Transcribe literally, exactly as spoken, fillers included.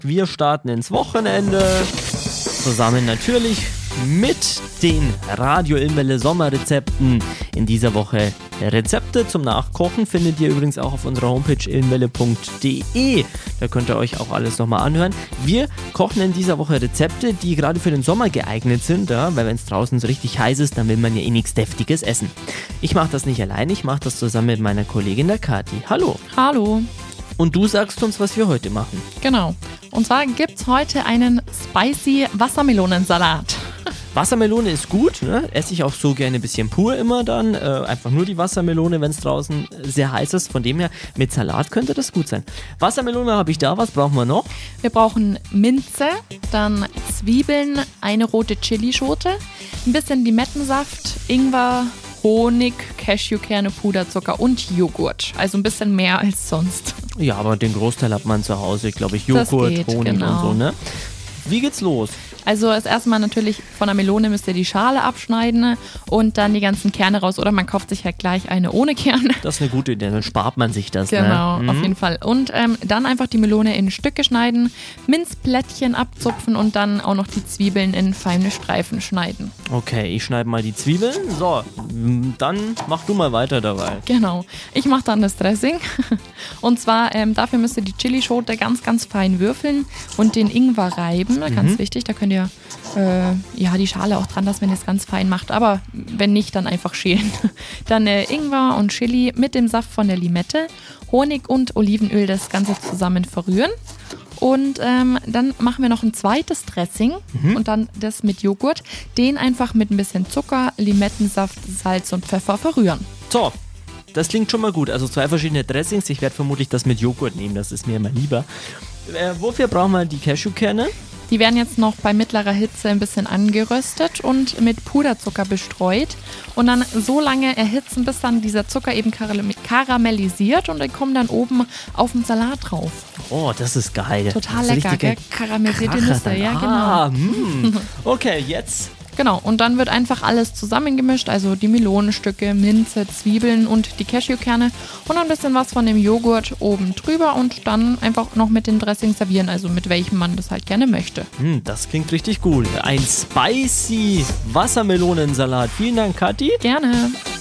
Wir starten ins Wochenende. Zusammen natürlich mit den Radio Ilmwelle Sommerrezepten. In dieser Woche Rezepte zum Nachkochen findet ihr übrigens auch auf unserer Homepage ilmwelle punkt de. Da könnt ihr euch auch alles nochmal anhören. Wir kochen in dieser Woche Rezepte, die gerade für den Sommer geeignet sind, ja? Weil wenn es draußen so richtig heiß ist, dann will man ja eh nichts Deftiges essen. Ich mache das nicht allein, ich mache das zusammen mit meiner Kollegin der Kathi. Hallo. Hallo. Und du sagst uns, was wir heute machen. Genau. Und zwar gibt's heute einen spicy Wassermelonensalat. Wassermelone ist gut, ne? Esse ich auch so gerne ein bisschen pur immer dann. Äh, einfach nur die Wassermelone, wenn es draußen sehr heiß ist. Von dem her, mit Salat könnte das gut sein. Wassermelone habe ich da. Was brauchen wir noch? Wir brauchen Minze, dann Zwiebeln, eine rote Chilischote, ein bisschen Limettensaft, Ingwer, Honig, Cashewkerne, Puderzucker und Joghurt. Also ein bisschen mehr als sonst. Ja, aber den Großteil hat man zu Hause, glaube ich. Joghurt, geht, Honig genau. und so, ne? Wie geht's los? Also das erste Mal natürlich von der Melone müsst ihr die Schale abschneiden und dann die ganzen Kerne raus. Oder man kauft sich halt gleich eine ohne Kerne. Das ist eine gute Idee, dann spart man sich das. Genau, ne? auf Mhm. jeden Fall. Und ähm, dann einfach die Melone in Stücke schneiden, Minzplättchen abzupfen und dann auch noch die Zwiebeln in feine Streifen schneiden. Okay, ich schneide mal die Zwiebeln. So, dann mach du mal weiter dabei. Genau. Ich mache dann das Dressing. Und zwar, ähm, dafür müsst ihr die Chilischote ganz, ganz fein würfeln und den Ingwer reiben. Ganz Mhm. wichtig, da könnt ihr äh, ja, die Schale auch dran lassen, wenn ihr es ganz fein macht. Aber wenn nicht, dann einfach schälen. Dann äh, Ingwer und Chili mit dem Saft von der Limette, Honig und Olivenöl das Ganze zusammen verrühren. Und ähm, dann machen wir noch ein zweites Dressing Mhm. und dann das mit Joghurt. Den einfach mit ein bisschen Zucker, Limettensaft, Salz und Pfeffer verrühren. So, das klingt schon mal gut. Also zwei verschiedene Dressings. Ich werde vermutlich das mit Joghurt nehmen, das ist mir immer lieber. Äh, wofür brauchen wir die Cashewkerne? Die werden jetzt noch bei mittlerer Hitze ein bisschen angeröstet und mit Puderzucker bestreut und dann so lange erhitzen, bis dann dieser Zucker eben karam- karamellisiert und die kommen dann oben auf den Salat drauf. Oh, das ist geil. Total das ist lecker, richtige gell? Karamellisierte Kracher Nüsse, dann. ja Ah, genau. mm. Okay, jetzt. Genau, und dann wird einfach alles zusammengemischt, also die Melonenstücke, Minze, Zwiebeln und die Cashewkerne und ein bisschen was von dem Joghurt oben drüber und dann einfach noch mit dem Dressing servieren, also mit welchem man das halt gerne möchte. Hm, das klingt richtig gut. Ein spicy Wassermelonensalat. Vielen Dank, Kathi. Gerne.